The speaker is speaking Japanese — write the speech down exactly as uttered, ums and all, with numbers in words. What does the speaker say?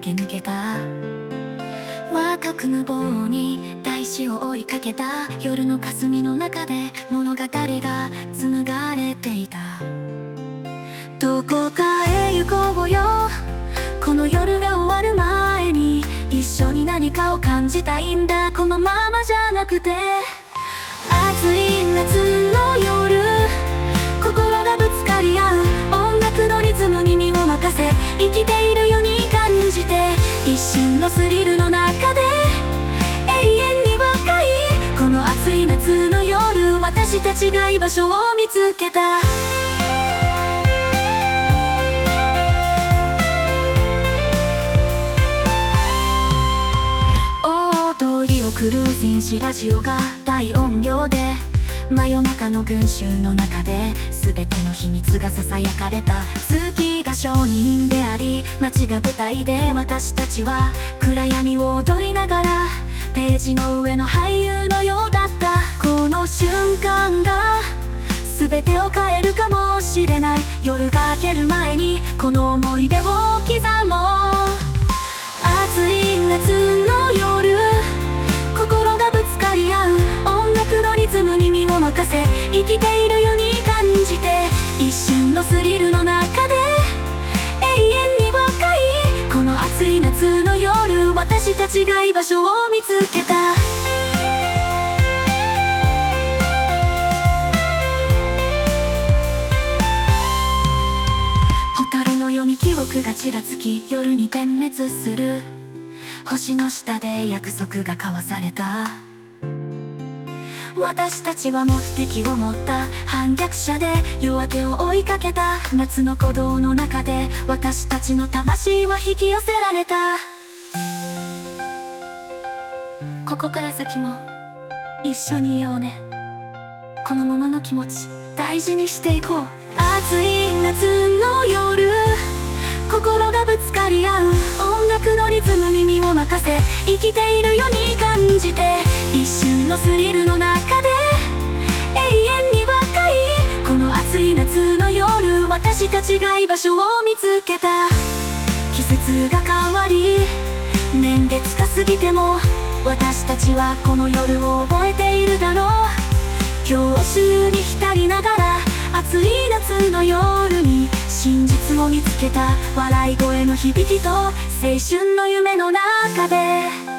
駆け抜けた。若く無謀に大地を追いかけた。夜の霞の中で物語が紡がれていた。どこかへ行こうよ、この夜が終わる前に。一緒に何かを感じたいんだ、このままじゃなくて。暑い夏の夜、心がぶつかり合う。音楽のリズムに身を任せ、生きているように感じて。一瞬のスリルの中で永遠に若い。この暑い夏の夜、私たちが居場所を見つけた。大通りをクルージンし、ラジオが大音量で。真夜中の群衆の中で全ての秘密がささやかれた。月が証人であり、街が舞台で、私たちは暗闇を踊りながらページの上の俳優のようだった。この瞬間が全てを変えるかもしれない。夜が明ける前にこの思い出を刻もう。暑い夏の夜、心がぶつかり合う。音楽のリズムに身を任せ、生きているように感じて。一瞬のスリルの中で永遠に若い。この暑い夏の夜、私たちが居場所を見つけた。蛍のように記憶がちらつき、夜に点滅する。星の下で約束が交わされた。私たちは目的を持った反逆者で、夜明けを追いかけた。夏の鼓動の中で私たちの魂は引き寄せられた。ここから先も一緒にいようね。このままの気持ち大事にしていこう。暑い夏の夜、心がぶつかり合う。音楽のリズムに身を任せ、生きているように感じて。一瞬のスリルの中で永遠に若い。この暑い夏の夜、私たちが居場所を見つけた。季節が変わり年月が過ぎても、私たちはこの夜を覚えているだろう。教習に浸りながら暑い夏の夜に真実を見つけた。笑い声の響きと青春の夢の中で。